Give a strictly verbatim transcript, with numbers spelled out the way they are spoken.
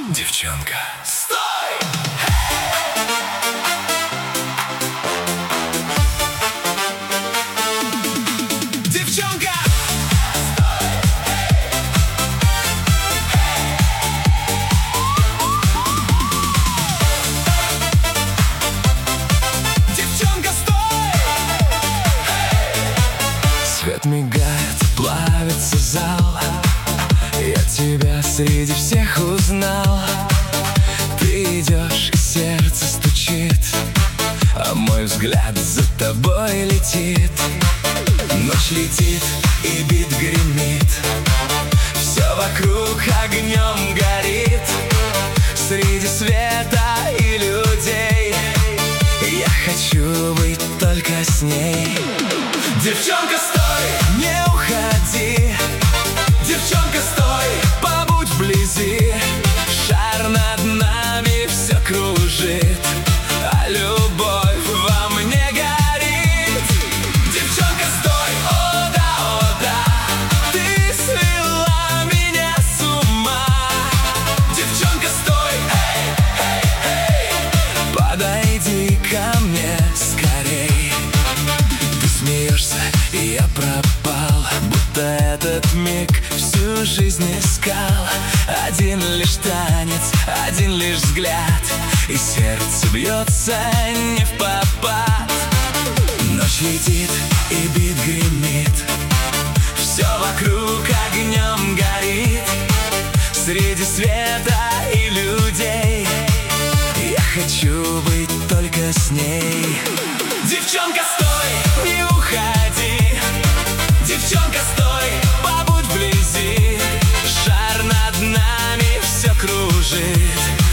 Девчонка, стой! Девчонка, стой! Девчонка, стой! Свет мигает, плавится зал. Я тебя среди всех узнал. Ты идешь, и сердце стучит, а мой взгляд за тобой летит. Ночь летит, и бит гремит, все вокруг огнем горит. Среди света и людей я хочу быть только с ней. Девчонка, стой, не уходи. Девчонка, стой, побудь вблизи. Шар над нами все кружит, а любовь во мне горит. Девчонка, стой, о да, о да, ты свела меня с ума. Девчонка, стой, эй, эй, эй, подойди ко мне скорей. Ты смеешься, и я пропал, будто этот миг всю жизнь искал. Один лишь танец, один лишь взгляд, и сердце бьется не впопад. Ночь летит, и бит гремит, все вокруг огнем горит. Среди света и людей я хочу быть только с ней. Девчонка, стой, не уходи. Девчонка, стой, побудь вблизи. Шар над нами все кружит,